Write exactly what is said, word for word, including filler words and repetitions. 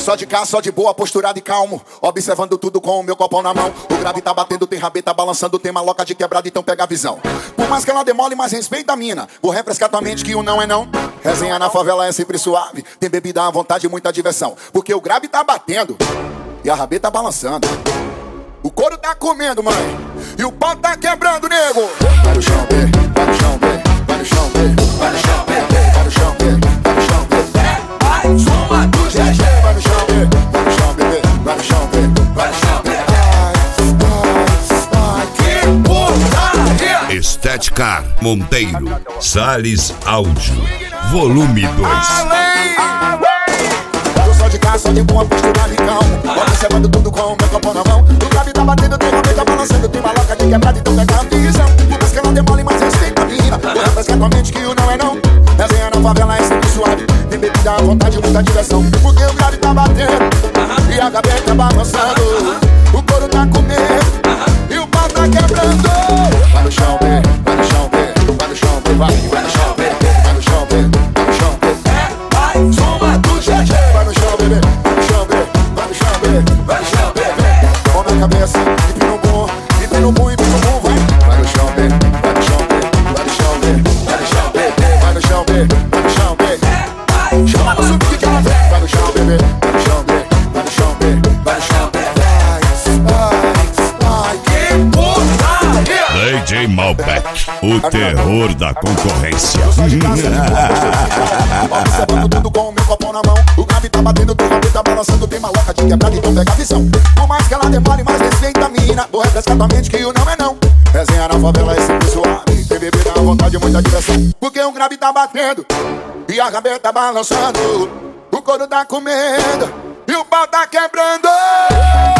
só de cá, só de boa, posturado e calmo, observando tudo com o meu copão na mão. O grave tá batendo, tem rabeta balançando, tem maloca de quebrada, então pega a visão. Por mais que ela demole, mas respeita a mina. Vou refrescar tua mente que o não é não. Resenha na favela é sempre suave, tem bebida à vontade e muita diversão. Porque o grave tá batendo e a rabeta balançando. O couro tá comendo, mãe, e o pau tá quebrando, nego. Vai no chão, bê, vai no chão, bê, vai no chão, bê, vai no chão, bê, vai no chão, bê, vai no chão, bê. É mais uma do G G. Vai no chão, bê, vai no chão, bebê, vai no chão, bê, vai no chão, bê. Ai, ai, que porcaria. Estética Monteiro, Salles Áudio, volume dois. Só de cá, só de boa, postura e calmo, observando tudo com o meu copo na mão. O grave tá batendo, tem rabeta balançando, tem maloca de quebrada, então pega a visão. Por mais que ela demole, mas respeita a mina. Vou refrescar tua mente que o não é não. Resenha na favela é sempre suave, tem bebida à vontade e muita diversão. Porque o grave tá batendo e a gaveta balançando. O couro tá comendo e o pau tá quebrando. Vai no chão, bê, vai no chão, bê, vai no chão, bê, vai, vai no chão, bê, vai no chão, bê, vai no chão, bê. É mais uma do G G. Vai no chão, bebê, vai no chão, bê, vai no chão, bê, vai no chão, bê. Come a cabeça, empina o bom, empina o bom, empina o bom, vai. Vai no chão, bê, vai no chão, bê, vai no chão, bê, vai no chão, bê, vai no chão, bê, vai no chão, bê. Chama no subir que ela vem. Vai no chão, bebê, vai no chão, bê, vai no chão, bê, vai no chão, bê. Ai, ai, que porcaria. D J Malbec, o terror da concorrência. Observando tudo com o meu copão na mão. O grave tá batendo, tem rabeta balançando, tem maloca de quebrada, então pega a visão. Por mais que ela demore, mais respeita a mina. Vou refrescar tua mente que o não é não. Resenha na favela é sempre suave, tem bebida à vontade e muita diversão. Porque o grave tá batendo e a rabeta balançando. O couro tá comendo e o pau tá quebrando.